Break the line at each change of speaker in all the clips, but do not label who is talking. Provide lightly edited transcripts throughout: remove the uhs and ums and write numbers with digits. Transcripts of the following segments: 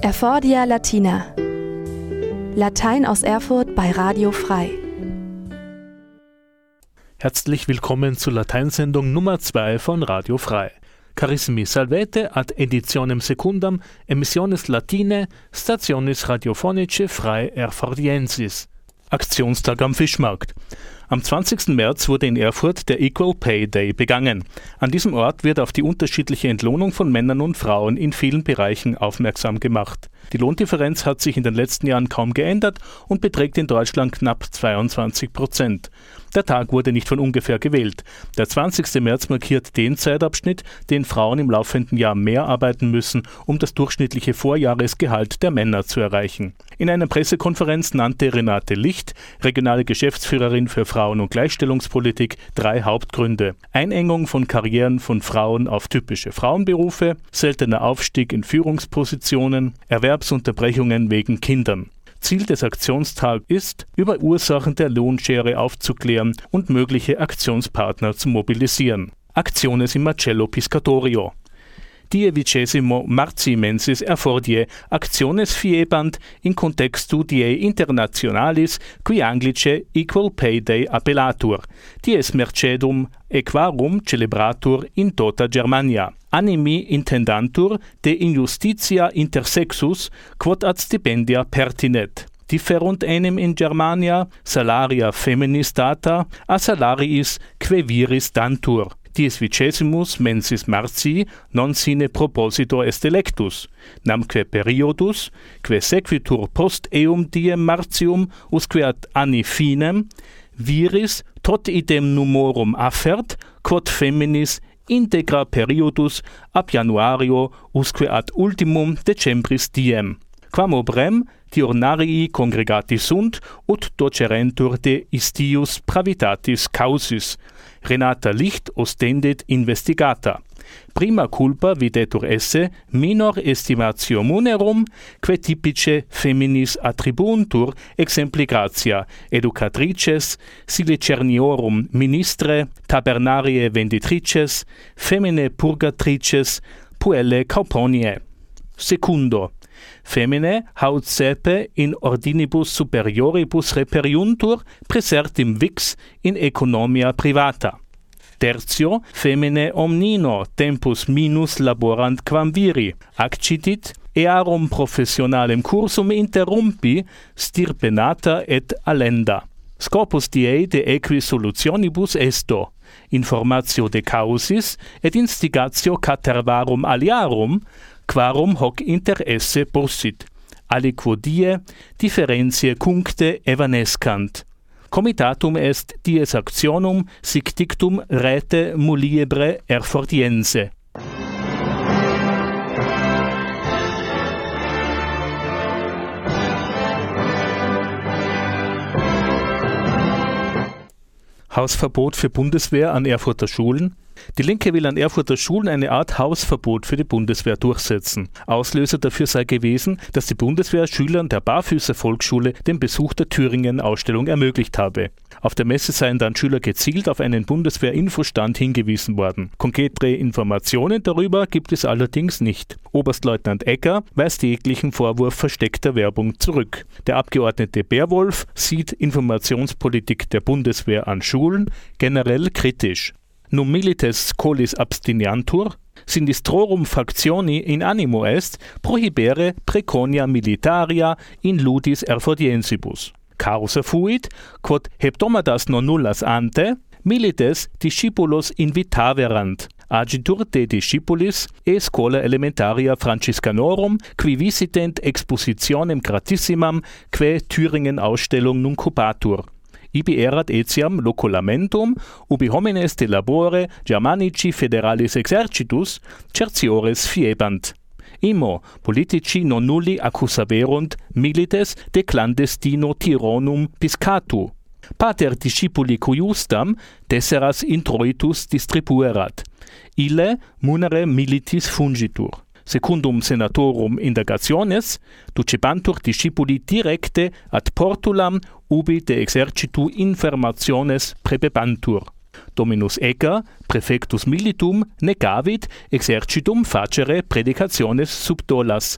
Erfordia Latina. Latein aus Erfurt bei Radio Frei.
Herzlich willkommen zur Lateinsendung Nummer 2 von Radio Frei. Carissimi salvete ad editionem secundam emissiones latine stationis radiofonice frei Erfordiensis. Aktionstag am Fischmarkt. Am 20. März wurde in Erfurt der Equal Pay Day begangen. An diesem Ort wird auf die unterschiedliche Entlohnung von Männern und Frauen in vielen Bereichen aufmerksam gemacht. Die Lohndifferenz hat sich in den letzten Jahren kaum geändert und beträgt in Deutschland knapp 22%. Der Tag wurde nicht von ungefähr gewählt. Der 20. März markiert den Zeitabschnitt, den Frauen im laufenden Jahr mehr arbeiten müssen, um das durchschnittliche Vorjahresgehalt der Männer zu erreichen. In einer Pressekonferenz nannte Renate Licht, regionale Geschäftsführerin für Frauen- und Gleichstellungspolitik, 3 Hauptgründe. Einengung von Karrieren von Frauen auf typische Frauenberufe, seltener Aufstieg in Führungspositionen, Erwerbsunterbrechungen wegen Kindern. Ziel des Aktionstags ist, über Ursachen der Lohnschere aufzuklären und mögliche Aktionspartner zu mobilisieren. Actiones in Marcello Piscatorio. Die 20 Marzi mensis erfordie actiones fiebant in contextu die internationalis qui Anglice Equal Pay Day appellatur, dies mercedum equarum celebratur in tota Germania. Animi intendantur de injustitia intersexus quod ad stipendia pertinet. Differunt enim in Germania salaria feminis data a salariis que viris dantur. Dies 20 mensis Marci non sine proposito est electus, namque periodus, que sequitur post eum diem Martium usque ad anni finem, viris tot idem numorum affert, quod feminis integra periodus ab Januario usque ad ultimum Decembris diem. Quam obrem diurnarii congregati sunt, ut docerentur de istius pravitatis causis. Renata Licht ostendet investigata. Prima culpa videtur esse minor estimatio munerum, que typice feminis attribuntur exempli gratia, educatrices, silicerniorum ministre, tabernarie venditrices, femine purgatrices, puelle cauponie. Secundo. Femine haud sepe in ordinibus superioribus reperiuntur praesertim vix in economia privata. Tertio, femine omnino tempus minus laborant quam viri, accidit, earum professionalem cursum interrumpi, stirpenata et allenda. Scopus die de equi solutionibus esto, informatio de causis et instigatio catervarum aliarum, quarum hoc inter esse possit, aliquo die differentiae cuncte evanescant. Comitatum est dies actionum sic dictum rete muliebre erfordiense. Hausverbot für Bundeswehr an Erfurter Schulen. Die Linke will an Erfurter Schulen eine Art Hausverbot für die Bundeswehr durchsetzen. Auslöser dafür sei gewesen, dass die Bundeswehr Schülern der Barfüßer Volksschule den Besuch der Thüringen-Ausstellung ermöglicht habe. Auf der Messe seien dann Schüler gezielt auf einen Bundeswehr-Infostand hingewiesen worden. Konkrete Informationen darüber gibt es allerdings nicht. Oberstleutnant Egger weist jeglichen Vorwurf versteckter Werbung zurück. Der Abgeordnete Bärwolf sieht Informationspolitik der Bundeswehr an Schulen generell kritisch. Num milites colis abstiniantur, sinistrorum factioni in animo est, prohibere preconia militaria in ludis erfordiensibus. Causa fuit, quod hebdomadas non nullas ante, milites discipulos invitaverant, agitur de discipulis e schola elementaria franciscanorum, qui visitent expositionem gratissimam, que Thüringen-Ausstellung nuncubatur. Ibi erat etiam loculamentum, ubi homines de labore Germanici federalis exercitus, tertiores fiebant. Immo politici non nulli accusaverunt milites de clandestino tyronum piscatu. Pater discipuli cuiustam tesseras introitus distribuerat. Ille munere militis fungitur. Secundum senatorum indagationes, ducebantur discipuli directe ad portulam ubi de exercitu informationes prebebantur. Dominus Egger, prefectus militum, negavit exercitum facere predicationes subdolas.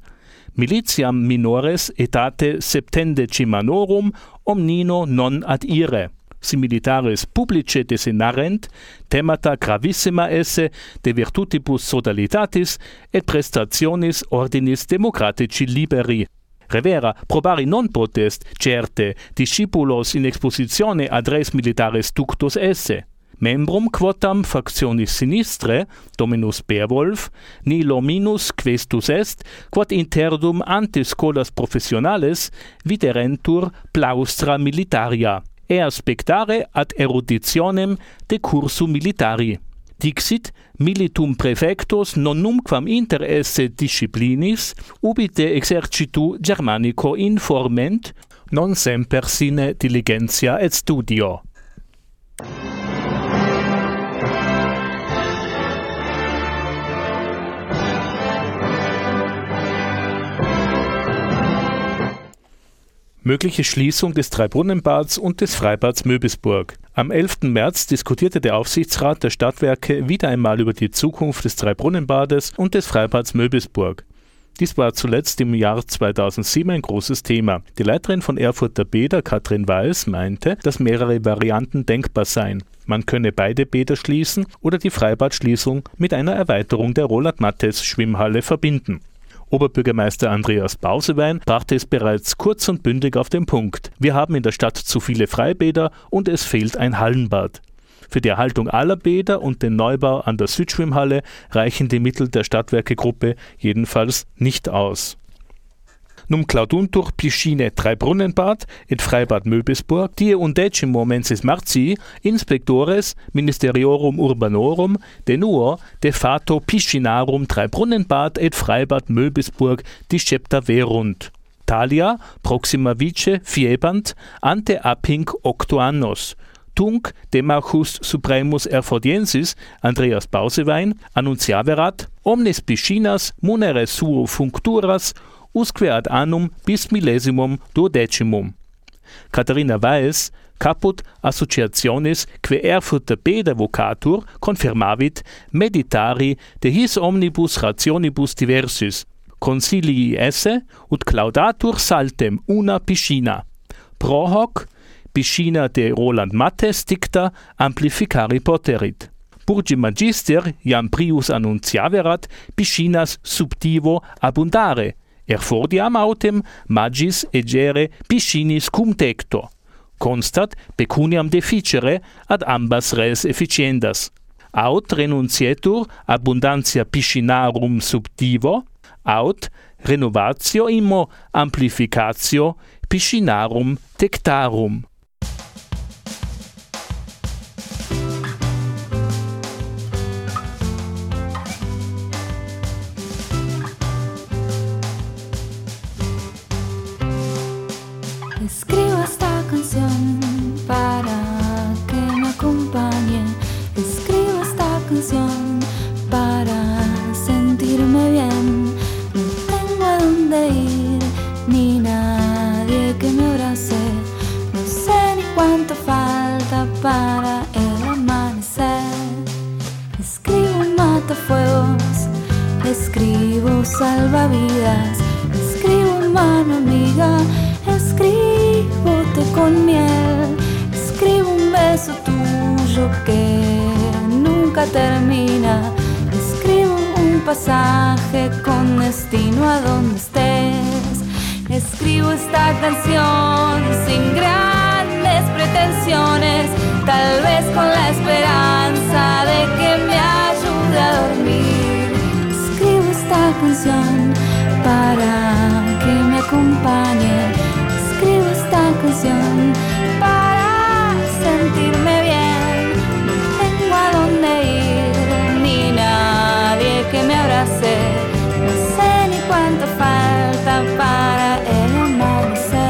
militiam minores etate septendecimanorum omnino non ad ire. Si militares publice desinarent, temata gravissima esse de virtutibus sodalitatis et prestationis ordinis democratici liberi. Revera, probari non potest, certe, discipulos in expositione ad res militares ductus esse. Membrum quotam factionis sinistre, Dominus Beerwolf, nihilo minus questus est, quod interdum ante scholas professionales viderentur plaustra militaria, ea spectare ad eruditionem de cursu militari. Dixit, militum praefectus non numquam inter esse disciplinis, ubi de exercitu Germanico informent, non semper sine diligentia et studio. Mögliche Schließung des Dreibrunnenbads und des Freibads Möbisburg. Am 11. März diskutierte der Aufsichtsrat der Stadtwerke wieder einmal über die Zukunft des Dreibrunnenbades und des Freibads Möbisburg. Dies war zuletzt im Jahr 2007 ein großes Thema. Die Leiterin von Erfurter Bäder, Katrin Weiß, meinte, dass mehrere Varianten denkbar seien. Man könne beide Bäder schließen oder die Freibadschließung mit einer Erweiterung der Roland-Matthes-Schwimmhalle verbinden. Oberbürgermeister Andreas Bausewein brachte es bereits kurz und bündig auf den Punkt. Wir haben in der Stadt zu viele Freibäder und es fehlt ein Hallenbad. Für die Erhaltung aller Bäder und den Neubau an der Südschwimmhalle reichen die Mittel der Stadtwerke-Gruppe jedenfalls nicht aus. Num clauduntur piscine Dreibrunnenbad et Freibad Möbisburg, die undecimo mensis martii, inspectores ministeriorum urbanorum denuo de fato piscinarum Dreibrunnenbad et Freibad Möbisburg discepta verunt. Talia proxima vice fiebant ante apinc 8 annos. Tunc demachus supremus erfordiensis Andreas Bausewein annunciaverat omnes piscinas munere suo functuras usque ad annum bis millesimum duodecimum. Katharina Weiß, caput associationis que Erfurter Bäder vocatur, confirmavit meditari de his omnibus rationibus diversis, consilii esse, ut claudatur saltem una piscina. Pro hoc, piscina de Roland Matthes dicta amplificari poterit. Purgi magister, iam prius annunciaverat, piscinas subtivo abundare, erfordiam autem magis egere piscinis cum tecto. Constat pecuniam deficere ad ambas res efficiendas. Aut renuncietur abundantia piscinarum subtivo, aut renovatio immo amplificatio piscinarum tectarum.
Escribo esta canción para que me acompañe. Escribo esta canción para sentirme bien. No tengo a dónde ir, ni nadie que me abrace. No sé ni cuánto falta para el amanecer. Escribo un matafuegos, escribo salvavidas, escribo mano amiga. Escribo té con miel, escribo un beso tuyo que nunca termina. Escribo un pasaje con destino a donde estés. Escribo esta canción sin grandes pretensiones, tal vez con la esperanza de que me ayude a dormir. Escribo esta canción para que me acompañe. Escribo esta canción para sentirme bien. No tengo a dónde ir, ni nadie que me abrace. No sé ni cuánto falta para el amanecer.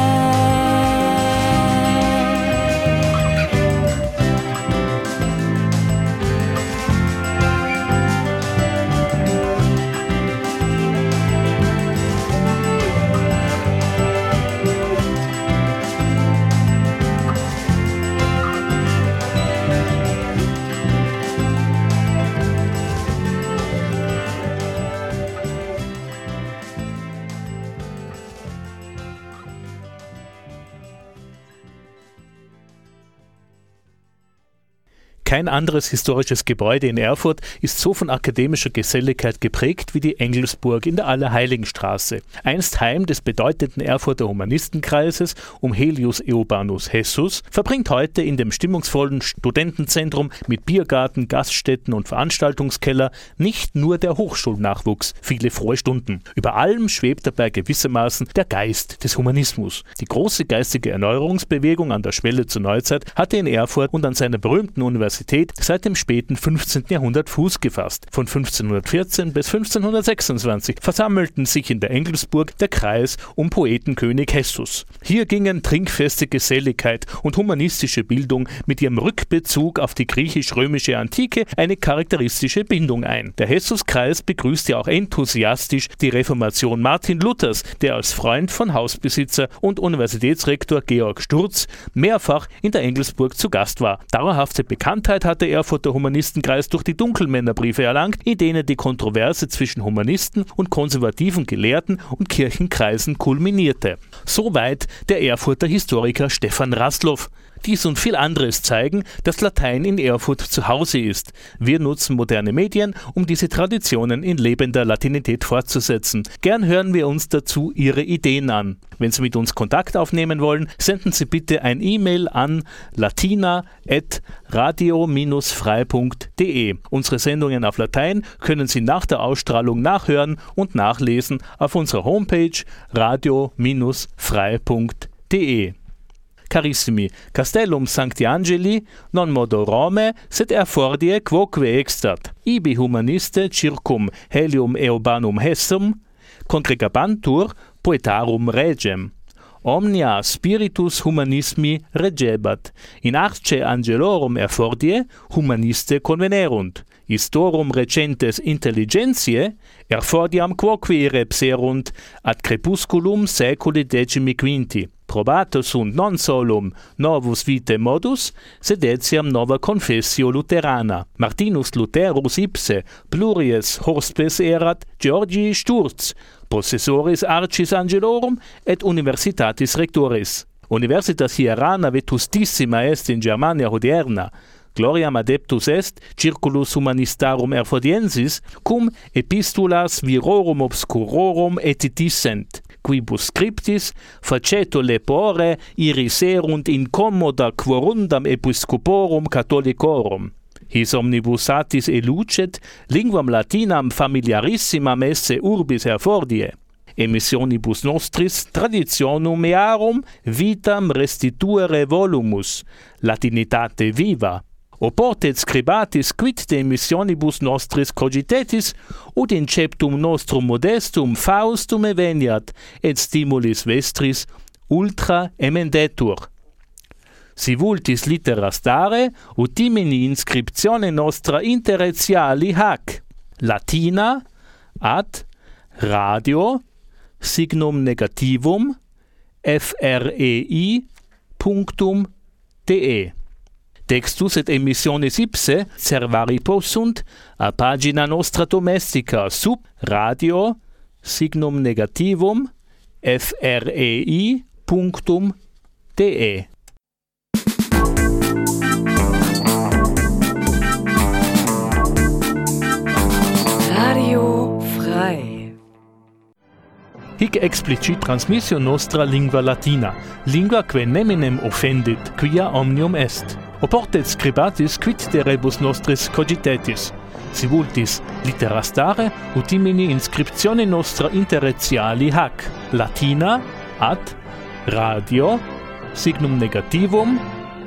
Kein anderes historisches Gebäude in Erfurt ist so von akademischer Geselligkeit geprägt wie die Engelsburg in der Allerheiligenstraße. Einst Heim des bedeutenden Erfurter Humanistenkreises um Helius Eobanus Hessus, verbringt heute in dem stimmungsvollen Studentenzentrum mit Biergarten, Gaststätten und Veranstaltungskeller nicht nur der Hochschulnachwuchs viele frohe Stunden. Über allem schwebt dabei gewissermaßen der Geist des Humanismus. Die große geistige Erneuerungsbewegung an der Schwelle zur Neuzeit hatte in Erfurt und an seiner berühmten Universität seit dem späten 15. Jahrhundert Fuß gefasst. Von 1514 bis 1526 versammelten sich in der Engelsburg der Kreis um Poetenkönig Hessus. Hier gingen trinkfeste Geselligkeit und humanistische Bildung mit ihrem Rückbezug auf die griechisch-römische Antike eine charakteristische Bindung ein. Der Hessuskreis begrüßte auch enthusiastisch die Reformation Martin Luthers, der als Freund von Hausbesitzer und Universitätsrektor Georg Sturz mehrfach in der Engelsburg zu Gast war. Dauerhafte Bekanntheit hatte der Erfurter Humanistenkreis durch die Dunkelmännerbriefe erlangt, in denen die Kontroverse zwischen Humanisten und konservativen Gelehrten und Kirchenkreisen kulminierte. Soweit der Erfurter Historiker Stefan Raslow. Dies und viel anderes zeigen, dass Latein in Erfurt zu Hause ist. Wir nutzen moderne Medien, um diese Traditionen in lebender Latinität fortzusetzen. Gern hören wir uns dazu Ihre Ideen an. Wenn Sie mit uns Kontakt aufnehmen wollen, senden Sie bitte ein E-Mail an latina@radio-frei.de. Unsere Sendungen auf Latein können Sie nach der Ausstrahlung nachhören und nachlesen auf unserer Homepage radio-frei.de. Carissimi, Castellum Sancti Angeli non modo Rome sed erfordie quoque extat. Ibi humaniste circum Helium Eobanum Hessum congregabantur poetarum regem. Omnia spiritus humanismi regebat. In arce angelorum erfordie humaniste convenerunt. Istorum recentes intelligentiae erfordiam quoque irrepserunt ad crepusculum saeculi XV. Probato sunt non solum novus vitae modus, sed etiam nova confessio Lutherana. Martinus Lutherus ipse pluries hospes erat Georgii Sturz, possessoris arcis angelorum et universitatis rectoris. Universitas hierana vetustissima est in Germania hodierna. Gloriam adeptus est circulus humanistarum erfordiensis, cum epistulas virorum obscurorum etitissent, quibus scriptis faceto lepore iriserunt incommoda quorundam episcoporum catholicorum. His omnibus satis elucet linguam latinam familiarissimam esse urbis erfordie. Emissionibus nostris traditionum mearum vitam restituere volumus, latinitate viva. Oportet scribatis quid de missionibus nostris cogitetis, ut inceptum nostrum modestum faustum eveniat, et stimulis vestris ultra emendetur. Si vultis litera stare, utimini inscriptione nostra interetiali hac, Latina ad radio signum negativum frei.de. Textus et emissiones ipse servari possunt a pagina nostra domestica sub radio signum negativum frei.de.
Radio frei.
Hic explicit transmissio nostra lingua latina, lingua quae neminem offendit, quia omnium est. Oportet scribatis quid de rebus nostris cogitetis. Si vultis litera stare, utimini inscriptione nostra interetiali hac, Latina ad radio signum negativum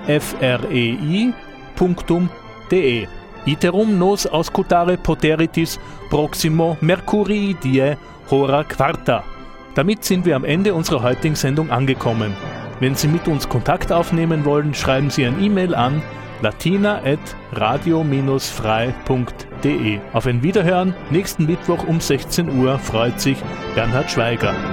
frei.de. Iterum nos auscultare poteritis proximo Mercurii die hora quarta. Damit sind wir am Ende unserer heutigen Sendung angekommen. Wenn Sie mit uns Kontakt aufnehmen wollen, schreiben Sie ein E-Mail an latina@radio-frei.de. Auf ein Wiederhören nächsten Mittwoch um 16 Uhr freut sich Bernhard Schweiger.